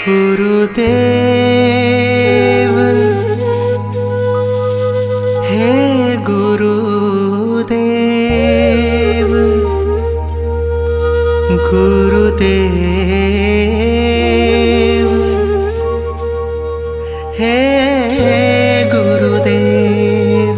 गुरुदेव हे गुरुदेव, गुरुदेव हे गुरुदेव।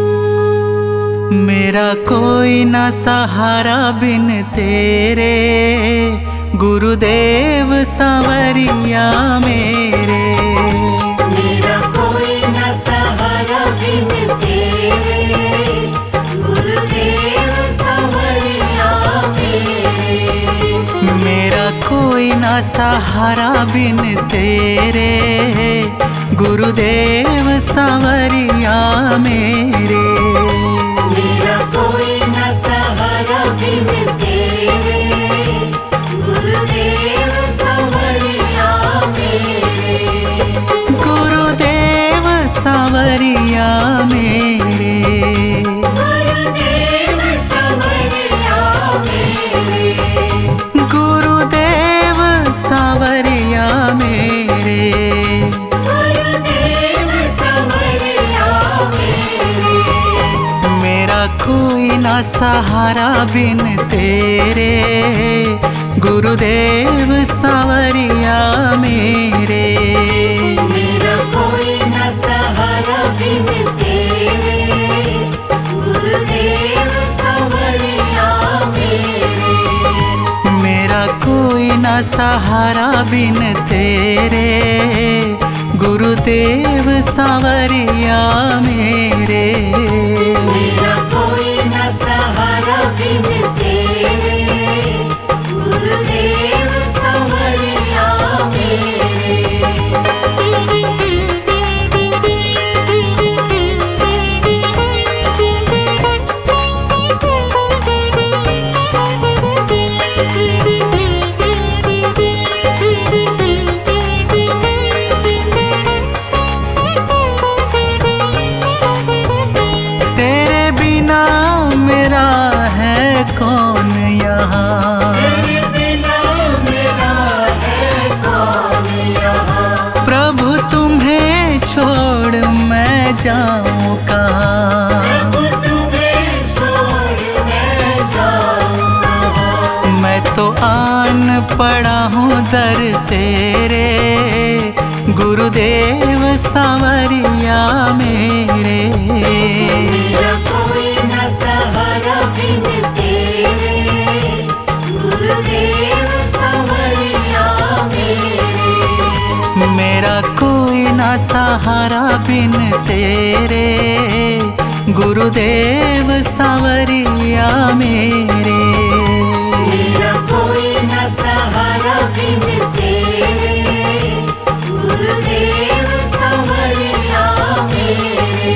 मेरा कोई ना सहारा बिन तेरे, गुरुदेव सांवरिया मेरे। मेरा कोई न सहारा बिन तेरे, गुरुदेव सांवरिया मेरे। मेरा कोई ना सहारा बिन तेरे, गुरुदेव सांवरिया मेरे। मेरा कोई न सहारा बिन तेरे, गुरुदेव सांवरिया मेरे। गुरुदेव सांवरिया मेरे। गुरुदेव सांवरिया मेरे। गुरुदेव सांवरिया मेरे। गुरुदेव सांवरिया मेरे। मेरा कोई ना सहारा बिन तेरे, गुरुदेव सांवरिया मेरे। मेरा कोई न सहारा बिन तेरे, गुरुदेव सांवरिया मेरे। मेरा कोई ना सहारा बिन तेरे, गुरुदेव सांवरिया मेरे। मेरा कोई न सहारा बिन तेरे, गुरुदेव सांवरिया मेरे। तेरे बिना मेरा है कौन यहाँ, तेरे बिना मेरा है कौन यहाँ। प्रभु तुम्हें छोड़ मैं जाऊँ कहाँ। प्रभु तुम्हें छोड़ मैं जाऊँ कहाँ। मैं तो आन पड़ा हूँ दर तेरे, गुरुदेव सांवरिया मेरे। मेरा कोई न सहारा बिन तेरे, गुरुदेव सांवरिया मेरे। मेरा कोई ना सहारा बिन तेरे, गुरुदेव सांवरिया मेरे। मेरा कोई न सहारा बिन तेरे, गुरुदेव सांवरिया मेरे।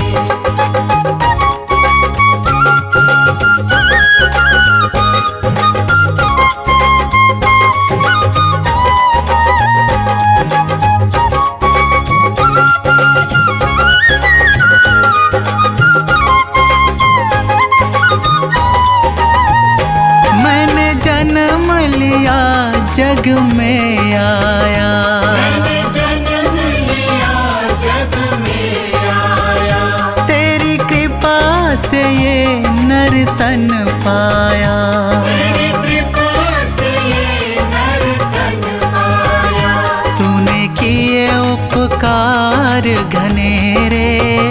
मैंने जन्म लिया जग में आया, मैंने जन्म लिया जग में आया। तेरी कृपा से ये नर तन पाया। तेरी कृपा से ये नर तन पाया। तूने किए उपकार घनेरे,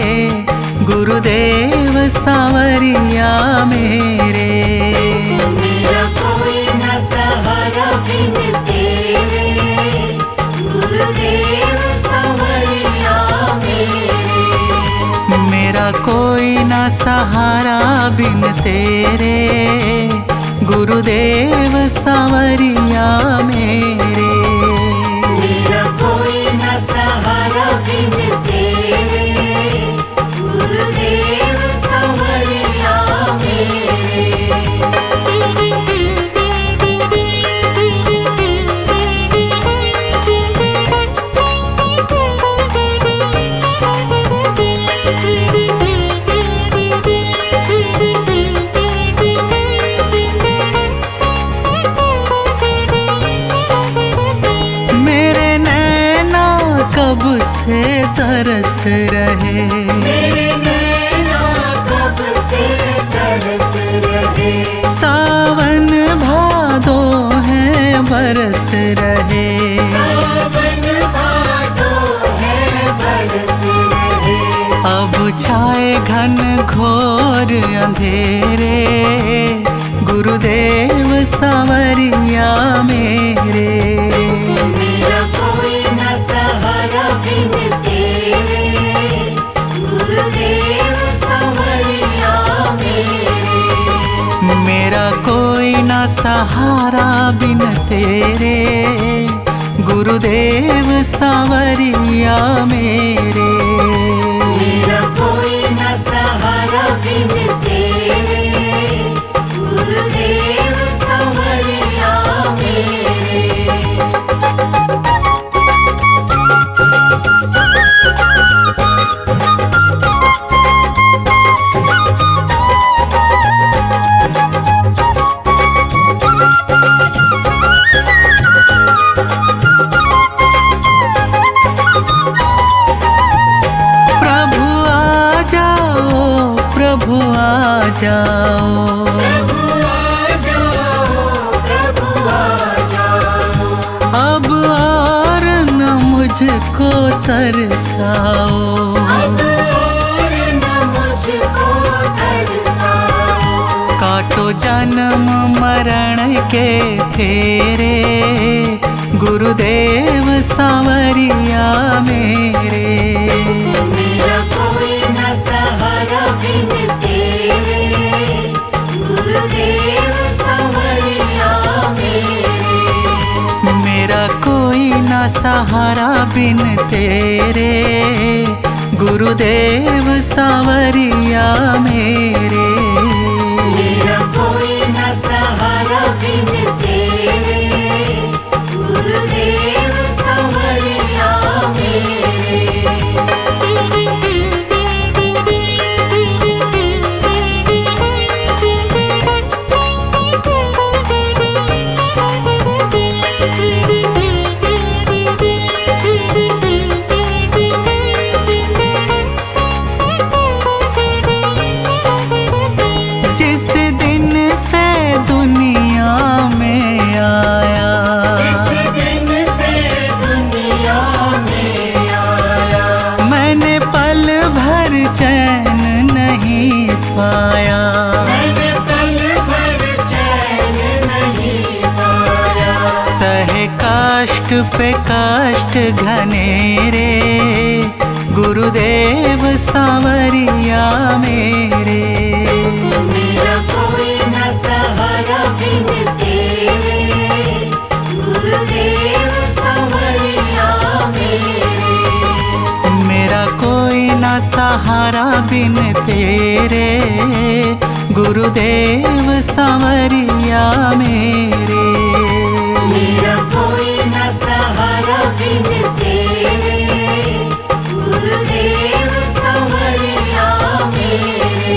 गुरुदेव सांवरिया मेरे। मेरा कोई न सहारा बिन तेरे, गुरुदेव सांवरिया मेरे। मेरा कोई ना सहारा बिन तेरे, गुरुदेव सांवरिया मेरे। मेरा कोई न सहारा बिन तेरे, गुरुदेव सांवरिया मेरे। बरस रहे। सावन भादो है बरस रहे। अब छाए घन घोर अंधेरे, गुरुदेव सांवरिया मेरे। मेरा कोई न सहारा बिन तेरे, गुरुदेव सांवरिया मेरे। मेरा कोई ना सहारा बिन तेरे, गुरुदेव सांवरिया मेरे। मेरा कोई न सहारा बिन तेरे, गुरुदेव सांवरिया मेरे। प्रभु आ जाओ, प्रभु आ जाओ, प्रभु आ जाओ, प्रभु आ जाओ। अब और न मुझको तरसाओ। अब और न मुझको तरसाओ। काटो जन्म मरण के फेरे, गुरुदेव सांवरिया मेरे। मेरा कोई न सहारा बिन तेरे, गुरुदेव सांवरिया मेरे। मेरा कोई ना सहारा बिन तेरे, गुरुदेव सांवरिया मेरे। मेरा कोई न सहारा बिन तेरे, गुरुदेव सांवरिया मेरे। जिस दिन से दुनिया में आया, जिस दिन से दुनिया में आया, मैंने पल भर चैन नहीं पाया। मैंने पल भर चैन नहीं पाया। सहे काष्ट पे काष्ट घनेरे, गुरुदेव सांवरिया मेरे। मेरा कोई न सहारा बिन तेरे, गुरुदेव सांवरिया मेरे। मेरा कोई ना सहारा बिन तेरे, गुरुदेव सांवरिया मेरे। मेरा कोई न सहारा बिन तेरे, गुरुदेव सांवरिया मेरे।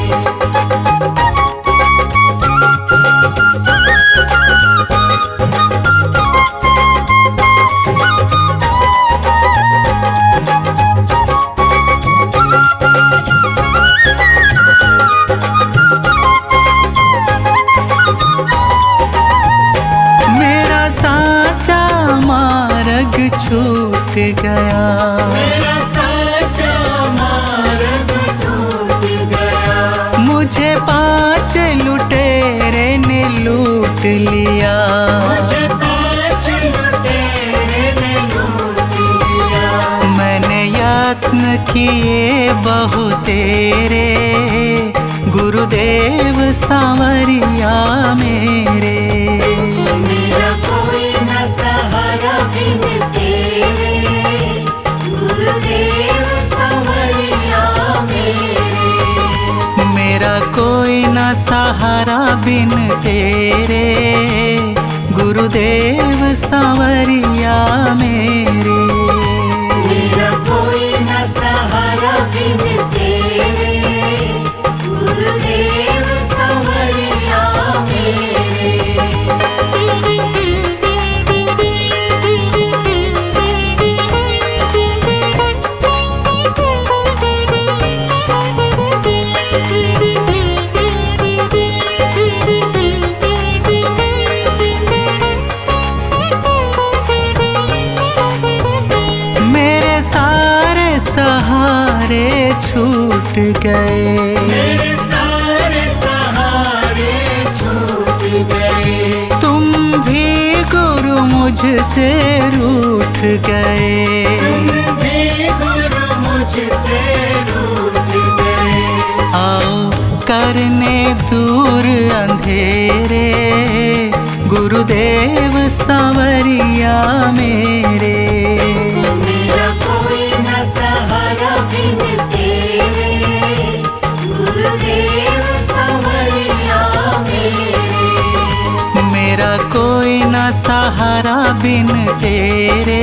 मेरा साचा मार्ग छूट गया, मेरा साचा मार्ग टूट गया। मुझे 5 लुटेरे ने लूट लिया। मुझे 5 लुटेरे ने लूट लिया। मैंने यत्न किए बहु तेरे, गुरुदेव सांवरिया मेरे। मेरा कोई न सहारा बिन तेरे, गुरुदेव सांवरिया मेरे। मेरा कोई ना सहारा बिन तेरे, गुरुदेव सांवरिया मेरे। मेरा कोई न सहारा बिन तेरे, गुरुदेव सांवरिया मेरे। गए। मेरे सारे सहारे छूट गए। तुम भी गुरु मुझसे रूठ गए। तुम भी गुरु मुझसे रूठ गए। आओ करने दूर अंधेरे, गुरुदेव सांवरिया मेरे। मेरा कोई न सहारा बिन तेरे, गुरुदेव सांवरिया मेरे। मेरा कोई न सहारा बिन तेरे,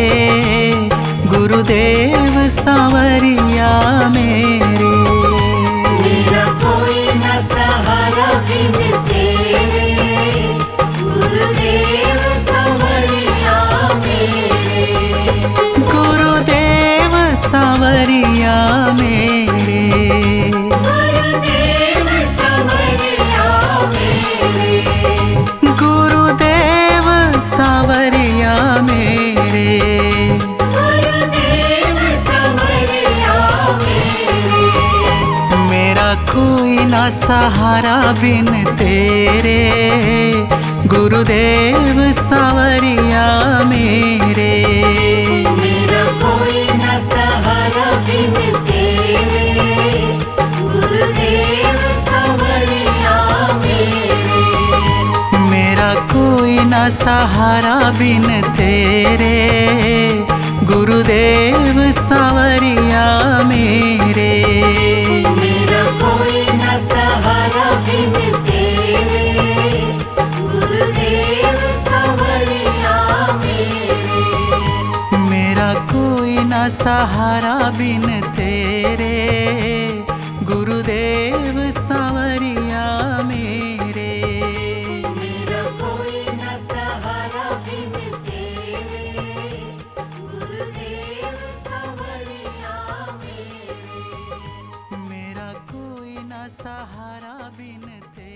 गुरुदेव सांवरिया मेरे। मेरा कोई न सहारा बिन तेरे, गुरुदेव सांवरिया मेरे। गुरुदेव सांवरिया मेरे। गुरुदेव सांवरिया मेरे। गुरुदेव सांवरिया मेरे। गुरुदेव सांवरिया मेरे। मेरा कोई ना सहारा बिन तेरे, गुरुदेव सांवरिया मेरे। मेरा कोई न सहारा बिन तेरे, गुरुदेव सांवरिया मेरे। मेरा कोई ना सहारा बिन तेरे, गुरुदेव सांवरिया मेरे। मेरा कोई न सहारा बिन तेरे, गुरुदेव सांवरिया मेरे। मेरा कोई ना सहारा बिन तेरे, गुरुदेव सांवरिया मेरे। मेरा कोई न सहारा बिन तेरे, गुरुदेव सांवरिया मेरे। मेरा कोई ना सहारा बिन तेरे।